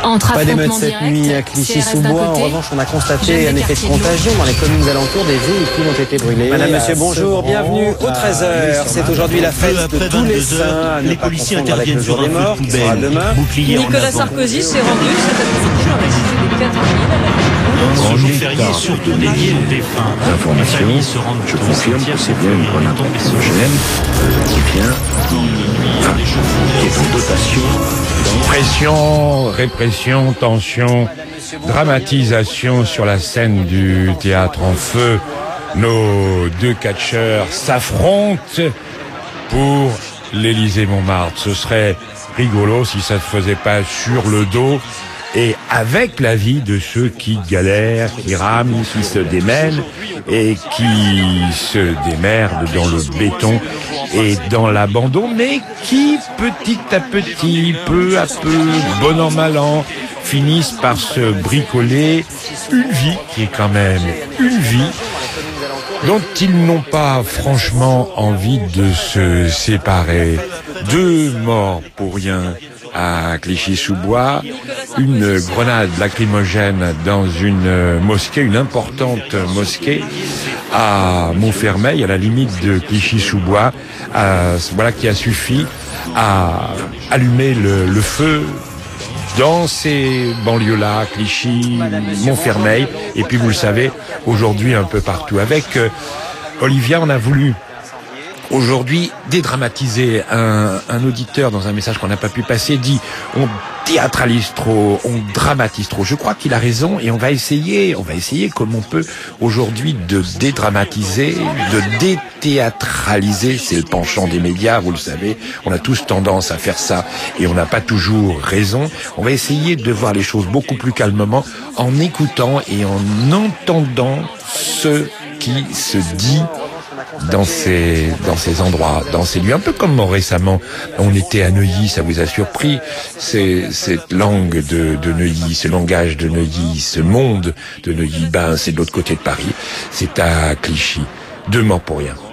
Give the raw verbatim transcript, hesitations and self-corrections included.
Entre Pas d'émeute cette direct, nuit à C R S Clichy-sous-Bois. En revanche, on a constaté un effet de contagion dans les communes alentours. Des véhicules ont été brûlés. Madame, monsieur, bonjour. Bienvenue au treize heures. C'est aujourd'hui la fête de tous les saints. Les policiers interviennent sur sur un des feu morts de qui sera poubelle. demain. Bouclier en Nicolas avant. Sarkozy s'est rendu cet après-midi dans la cité des quatre mille à la Ce jour férié est surtout dédié aux défunts. Les familles se rendent Je au confirme que cimetière c'est bien une grenade anthropogène euh, qui vient, enfin, qui est en dotation. Pression, répression, tension, dramatisation sur la scène du théâtre en feu. Nos deux catcheurs s'affrontent pour l'Élysée-Montmartre. Ce serait rigolo si ça ne se faisait pas sur le dos et avec l'avis de ceux qui galèrent, qui rament, qui se démènent et qui se démerdent dans le béton et dans l'abandon, mais qui, petit à petit, peu à peu, bon an mal an, finissent par se bricoler une vie qui est quand même une vie dont ils n'ont pas franchement envie de se séparer. Deux morts pour rien à Clichy-sous-Bois, une grenade lacrymogène dans une mosquée, une importante mosquée à Montfermeil, à la limite de Clichy-sous-Bois, euh, voilà qui a suffi à allumer le, le feu dans ces banlieues-là, Clichy, Montfermeil, et puis vous le savez, aujourd'hui un peu partout. Avec euh, Olivia, on a voulu aujourd'hui dédramatiser. Un, un auditeur dans un message qu'on n'a pas pu passer dit on théâtralise trop, on dramatise trop. Je crois qu'il a raison et on va essayer, on va essayer comme on peut aujourd'hui de dédramatiser, de déthéâtraliser. C'est le penchant des médias, vous le savez. On a tous tendance à faire ça et on n'a pas toujours raison. On va essayer de voir les choses beaucoup plus calmement en écoutant et en entendant ce qui se dit dans ces dans ces endroits, dans ces lieux, un peu comme récemment on était à Neuilly, ça vous a surpris, c'est cette langue de, de Neuilly, ce langage de Neuilly, ce monde de Neuilly, ben c'est de l'autre côté de Paris, c'est à Clichy. Deux morts pour rien.